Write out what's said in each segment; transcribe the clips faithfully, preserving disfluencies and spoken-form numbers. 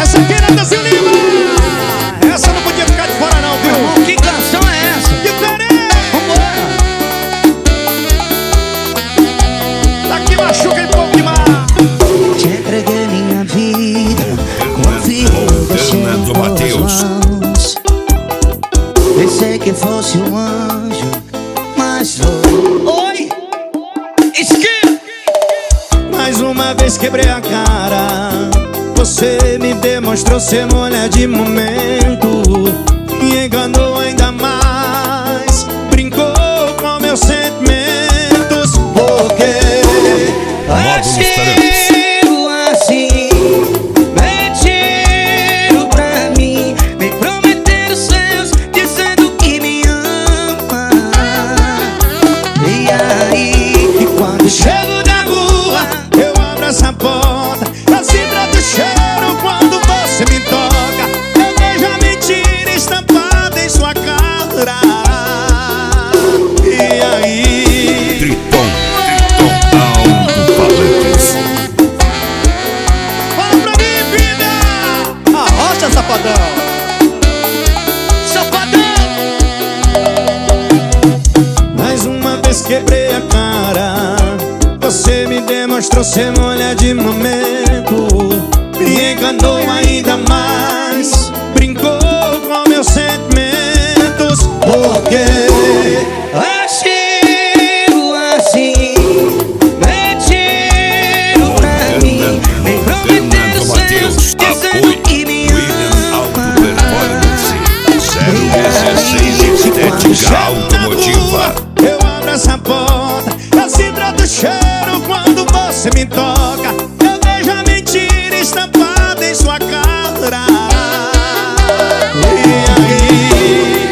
Essa aqui é Natanzinho Lima. Essa não podia ficar de fora não, viu? Irmão, que canção é essa? Diferente. Vambora. Daqui machuca e pouco demais. Te entreguei minha vida, confiei, deixei em tuas mãos. Pensei que fosse um anjo, mas foi. Oi! Esquerda! Mais uma vez quebrei a cara. Você me demonstrou ser mulher de momento. Me enganou ainda mais. Brincou com meus sentimentos. Porque agiu assim, mentiu pra mim, me prometeu os céus, dizendo que me ama. E aí, e quando chego na rua, eu abro essa porta, eu sinto o cheiro quando você me toca. Eu vejo a mentira estampada em sua cara. E aí, Triton, Triton, alto-falantes. fala pra mim, vida! Arrocha, safadão! safadão! Mais uma vez quebrei a cara. Você me demonstrou ser mulher de momento. Me enganou ainda mais. Brincou com meus sentimentos. Porque agiu assim, mentiu pra mim, me prometeu os céus, dizendo que me ama. Estética automotiva. eu abro essa porta, eu sinto o cheiro quando você me toca. Eu vejo a mentira estampada em sua cara. E aí,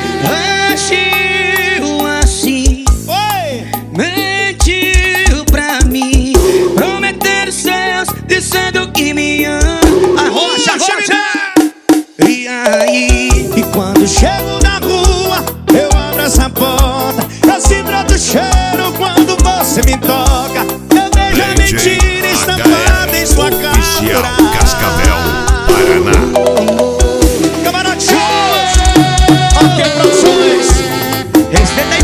Agiu assim, oi! mentiu pra mim, prometeu os céus, dizendo que me ama. Arrocha, arrocha! E aí, e quando chego na rua, eu abro essa porta, eu sinto o cheiro quando você me toca. Eu vejo a mentira estampada em sua Oficial cara. Cascavel, Paraná. Camarote Shows, Ok Produções. Respeita aí.